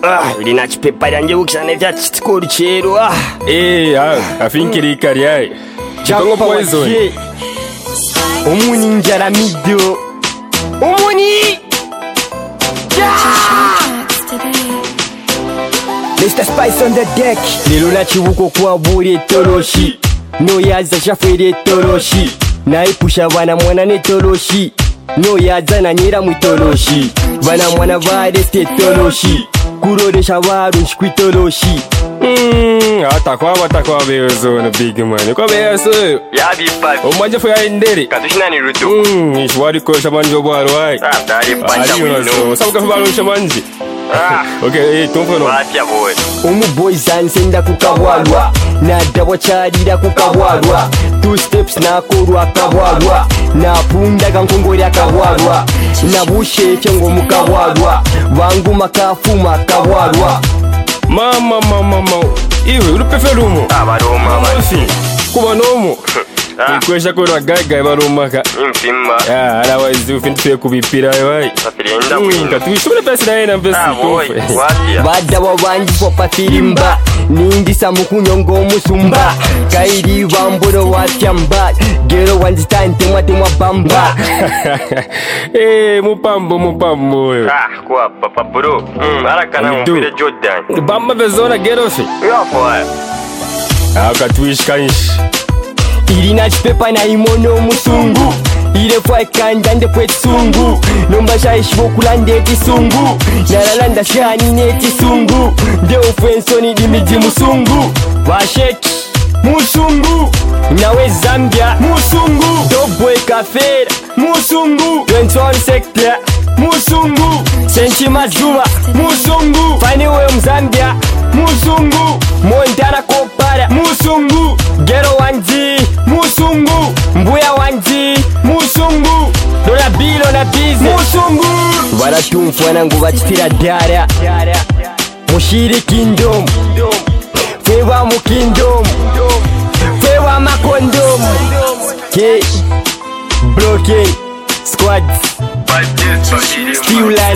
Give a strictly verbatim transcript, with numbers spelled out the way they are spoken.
Ah, ilina chipepa yange ukishane vya chitikori chero. Ah. Eh, ah, afinkiri kariai. Chikongo poison. Omuni njara mido. Omuni. Mister Spice on the deck. Lelo na chivuko kwa bure toroshi. No yaza shafere toroshi. Naipusha bana mwana ne toroshi. No yaza na nyira mwitoroshi. Bana mwana vade ste toroshi. Kurodesha varu nshkwitoroshi. Hmm, atakwa atakwa bezo na big man. Kwa bezo. Ya bipa. Omanje fo ya indere. Katushina ni rutu. Hmm, ishwari ko shamanjo bwaro ai. Ah, dali banja wino. Sabuka fo balo shamanji. Ah, okay, eh, tonfono. Watia boy. Umu boy zansenda kukabwalwa. Na dawa charira kukabwalwa. Two steps na korwa kabwalwa. Na punda kankongori akabwalwa. Na bushe chengo mukabwalwa. Wangu makafuma kabwalwa. Mama mama mama. Iwe urupefe rumo. Abaroma basi. Kuba nomo. Ikwesha kora gaga baromaka. Impimba. Ya, otherwise you fin twe kubipira wai. Pafirinda mwinga. Tubishobora pesa naye na pesa. Ah boy. Watia. Bada wabanji po pafirimba. Nindi samukunyongo musumba. Kairi wamburo watyamba. Gero wanzi tante mwate mwabamba. Eh, mupambo mupambo. Ah, kwa papa bro. Mm, haraka na mpira Jordan. Bamba bezona gero fi. Ya boy. Aka twish kanish. Irina chipepa na imono musungu. Ile fwa kanja nde pwetsungu. Nomba shaishi wokula ndeti sungu. Nalalanda shani neti sungu. Nde ufensoni dimiji musungu. Washeki musungu. Nawe Zambia musungu. Tobwe kafera musungu. twenty-one sector musungu. Senchi Mazuma musungu. Fani we Mzambia musungu. Montana Kopara musungu. Gero wanji musungu. Mbuya wanji musungu. Dola bilo na bize musungu. Baratumfwa nangu bachitira dara. Mushiri kingdom. Fewa mu kingdom. Fewa makondom. K Broken Squad. Still like